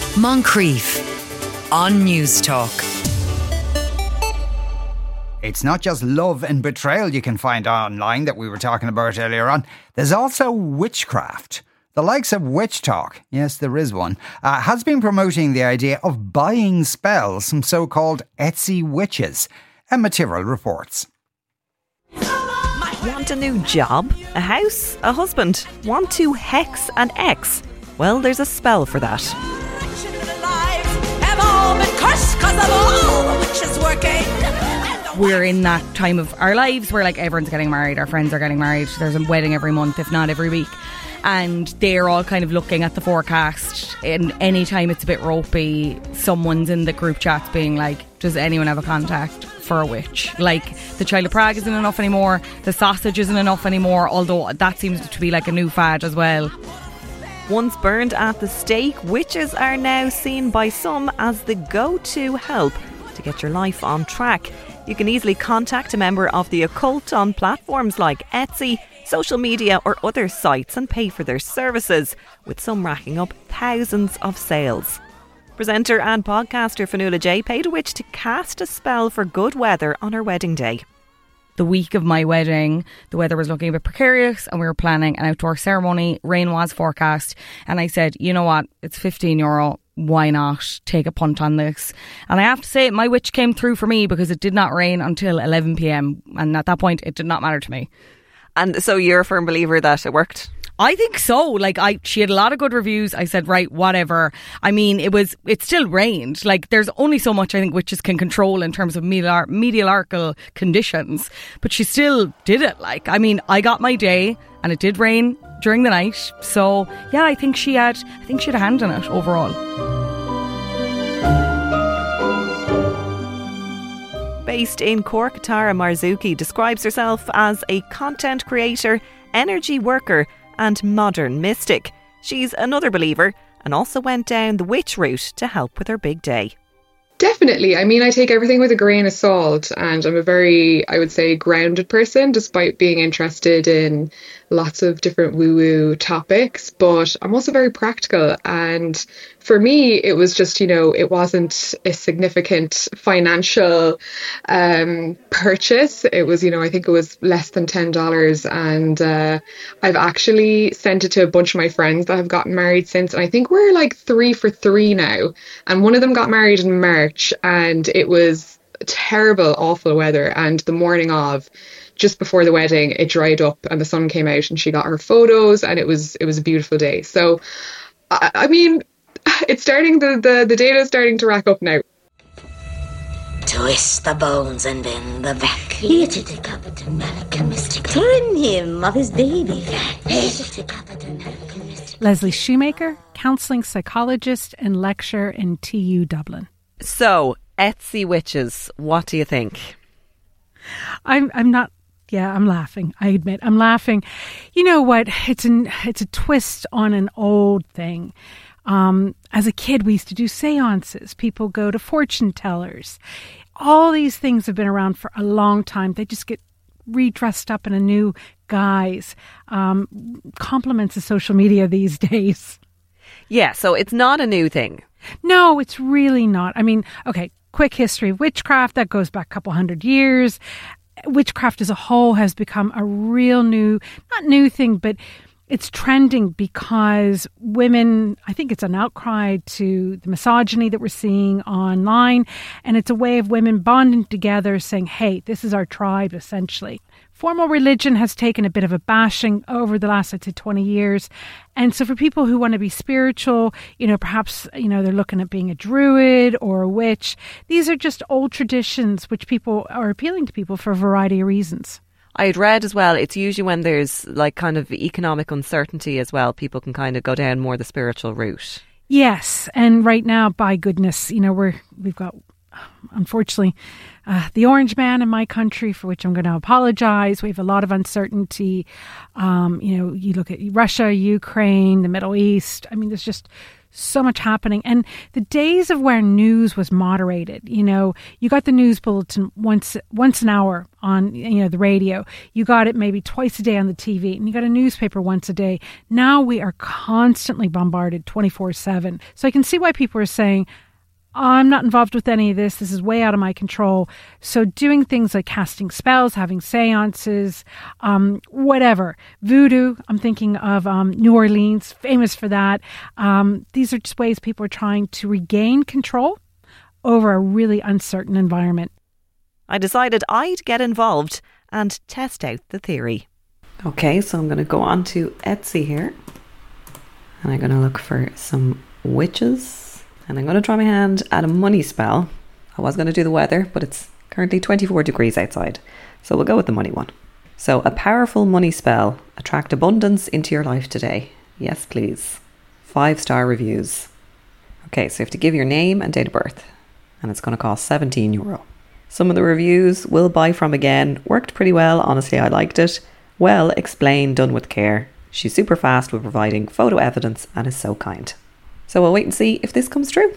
Moncrief on News Talk. It's not just love and betrayal you can find online that we were talking about earlier on. There's also witchcraft. The likes of Witch Talk, yes, there is one, has been promoting the idea of buying spells from so-called Etsy witches. Emma Tyrrell reports. Want a new job? A house? A husband? Want to hex an ex? Well, there's a spell for that. We're in that time of our lives where everyone's getting married, our friends are getting married, there's a wedding every month, if not every week. And they're all kind of looking at the forecast, and any time it's a bit ropey, someone's in the group chats being like, does anyone have a contact for a witch? The Child of Prague isn't enough anymore, the sausage isn't enough anymore, although that seems to be a new fad as well. Once burned at the stake, witches are now seen by some as the go-to help to get your life on track. You can easily contact a member of the occult on platforms like Etsy, social media or other sites and pay for their services, with some racking up thousands of sales. Presenter and podcaster Fionnuala J paid a witch to cast a spell for good weather on her wedding day. The week of my wedding, the weather was looking a bit precarious and we were planning an outdoor ceremony. Rain was forecast and I said, you know what, it's €15. Why not take a punt on this? And I have to say, my witch came through for me because it did not rain until 11 p.m. And at that point, it did not matter to me. And so you're a firm believer that it worked? I think so. She had a lot of good reviews. I said, right, whatever. I mean, it still rained. There's only so much I think witches can control in terms of meteorological conditions. But she still did it. I got my day and it did rain during the night. So yeah, I think she had a hand in it overall. Based in Cork, Tara Marzuki describes herself as a content creator, energy worker and modern mystic. She's another believer and also went down the witch route to help with her big day. Definitely. I mean, I take everything with a grain of salt and I'm a very, I would say, grounded person despite being interested in lots of different woo-woo topics. But I'm also very practical. And for me, it was just, it wasn't a significant financial purchase. It was, I think it was less than $10. And I've actually sent it to a bunch of my friends that have gotten married since. And I think we're 3 for 3 now. And one of them got married in March and it was terrible, awful weather. And the morning of, just before the wedding, it dried up and the sun came out and she got her photos and it was a beautiful day. So, I mean, it's starting, the data is starting to rack up now. Twist the bones and bend the back. Here to the Captain American Mystic. Turn him of his baby fat. Here to the Captain American Mystic. Leslie Shoemaker, counselling psychologist and lecturer in TU Dublin. So, Etsy witches, what do you think? I'm laughing. I admit, I'm laughing. You know what? It's a twist on an old thing. As a kid, we used to do seances. People go to fortune tellers. All these things have been around for a long time. They just get redressed up in a new guise. Compliments of social media these days. Yeah, so it's not a new thing. No, it's really not. I mean, okay, quick history of witchcraft. That goes back a couple hundred years. Witchcraft as a whole has become a real not new thing, but it's trending because women, I think it's an outcry to the misogyny that we're seeing online. And it's a way of women bonding together saying, hey, this is our tribe, essentially. Formal religion has taken a bit of a bashing over the last, I'd say, 20 years. And so for people who want to be spiritual, perhaps, they're looking at being a druid or a witch. These are just old traditions which people are appealing to people for a variety of reasons. I had read as well, it's usually when there's kind of economic uncertainty as well, people can kind of go down more the spiritual route. Yes. And right now, by goodness, we've got, unfortunately, the Orange Man in my country, for which I'm going to apologise. We have a lot of uncertainty. You look at Russia, Ukraine, the Middle East. I mean, there's just so much happening. And the days of where news was moderated, you know, you got the news bulletin once an hour on, you know, the radio. You got it maybe twice a day on the TV, and you got a newspaper once a day. Now we are constantly bombarded 24/7. So I can see why people are saying, I'm not involved with any of this. This is way out of my control. So doing things like casting spells, having seances, whatever. Voodoo, I'm thinking of New Orleans, famous for that. These are just ways people are trying to regain control over a really uncertain environment. I decided I'd get involved and test out the theory. Okay, so I'm going to go on to Etsy here. And I'm going to look for some witches. And I'm going to try my hand at a money spell. I was going to do the weather, but it's currently 24 degrees outside. So we'll go with the money one. So a powerful money spell. Attract abundance into your life today. Yes, please. 5-star reviews. Okay, so you have to give your name and date of birth. And it's going to cost €17. Some of the reviews, will buy from again. Worked pretty well. Honestly, I liked it. Well explained, done with care. She's super fast with providing photo evidence and is so kind. So we'll wait and see if this comes true.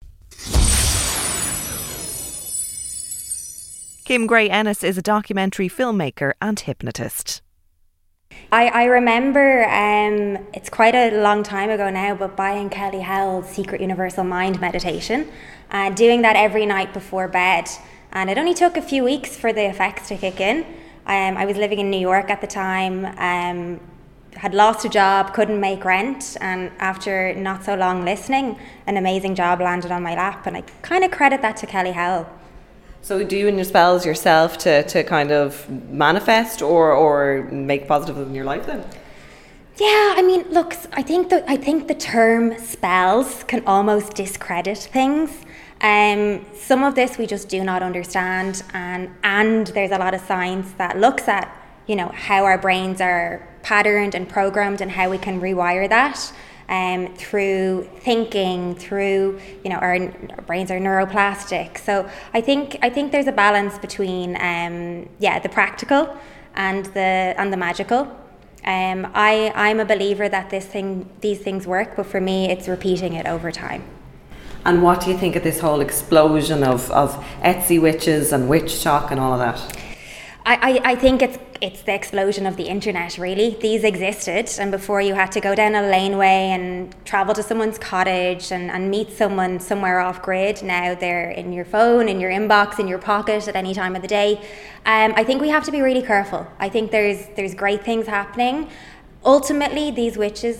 Kim Gray-Ennis is a documentary filmmaker and hypnotist. I remember, it's quite a long time ago now, but buying Kelly Howell's Secret Universal Mind meditation and doing that every night before bed. And it only took a few weeks for the effects to kick in. I was living in New York at the time, had lost a job, couldn't make rent, and after not so long listening, an amazing job landed on my lap, and I kind of credit that to Kelly Howell. So do you and your spells yourself to kind of manifest or make positive in your life then? Yeah, I mean, look, I think the term spells can almost discredit things. Some of this we just do not understand, and there's a lot of science that looks at, you know, how our brains are patterned and programmed and how we can rewire that through thinking, through, you know, our brains are neuroplastic. So I think there's a balance between the practical and the magical. I'm a believer that these things work, but for me it's repeating it over time. And what do you think of this whole explosion of Etsy witches and witch talk and all of that? I think it's the explosion of the internet, really. These existed, and before you had to go down a laneway and travel to someone's cottage and meet someone somewhere off grid. Now they're in your phone, in your inbox, in your pocket at any time of the day. I think we have to be really careful. I think there's great things happening. Ultimately, these witches,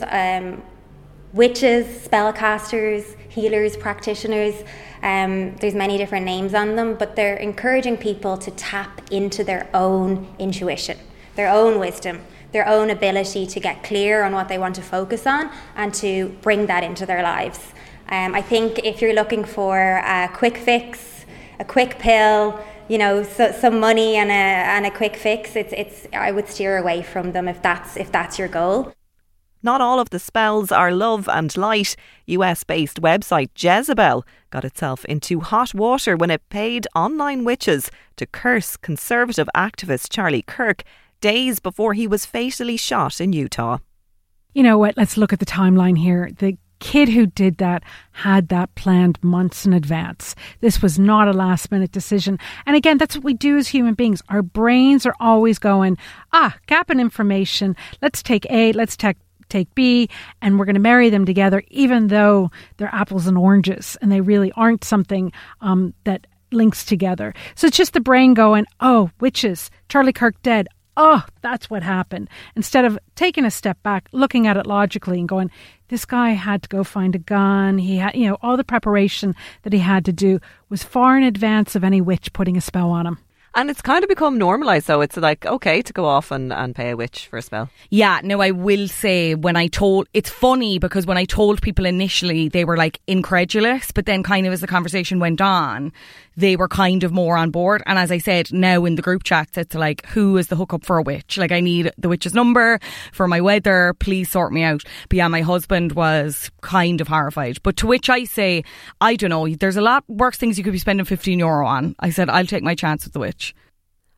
spellcasters, healers, practitioners, there's many different names on them, but they're encouraging people to tap into their own intuition, their own wisdom, their own ability to get clear on what they want to focus on and to bring that into their lives. I think if you're looking for a quick fix, a quick pill, you know, some money and a quick fix, I would steer away from them if that's your goal. Not all of the spells are love and light. US-based website Jezebel got itself into hot water when it paid online witches to curse conservative activist Charlie Kirk days before he was fatally shot in Utah. You know what? Let's look at the timeline here. The kid who did that had that planned months in advance. This was not a last-minute decision. And again, that's what we do as human beings. Our brains are always going, gap in information. Let's take A, let's take B, and we're going to marry them together, even though they're apples and oranges and they really aren't something that links together. So it's just the brain going, oh, witches, Charlie Kirk dead. Oh, that's what happened. Instead of taking a step back, looking at it logically and going, this guy had to go find a gun. He had, you know, all the preparation that he had to do was far in advance of any witch putting a spell on him. And it's kind of become normalised, though. It's like, okay, to go off and pay a witch for a spell. Yeah, no, I will say it's funny because when I told people initially, they were like incredulous, but then kind of as the conversation went on, they were kind of more on board. And as I said, now in the group chats, it's like, who is the hookup for a witch? Like, I need the witch's number for my weather. Please sort me out. But yeah, my husband was kind of horrified. But to which I say, I don't know, there's a lot worse things you could be spending €15 on. I said, I'll take my chance with the witch.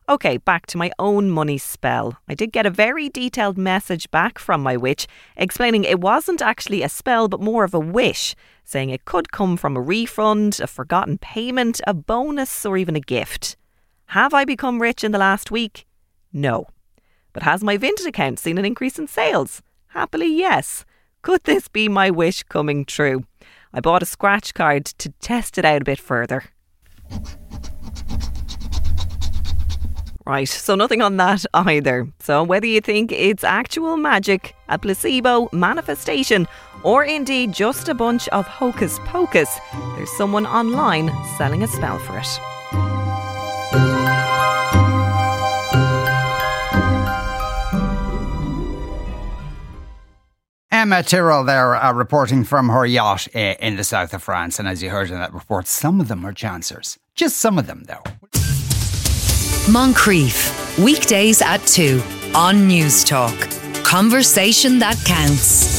Okay, back to my own money spell. I did get a very detailed message back from my witch explaining it wasn't actually a spell but more of a wish, saying it could come from a refund, a forgotten payment, a bonus or even a gift. Have I become rich in the last week? No. But has my Vinted account seen an increase in sales? Happily, yes. Could this be my wish coming true? I bought a scratch card to test it out a bit further. Right, so nothing on that either. So whether you think it's actual magic, a placebo, manifestation, or indeed just a bunch of hocus pocus, there's someone online selling a spell for it. Emma Tyrrell there reporting from her yacht in the south of France. And as you heard in that report, some of them are chancers. Just some of them, though. Moncrief, weekdays at 2 on News Talk. Conversation that counts.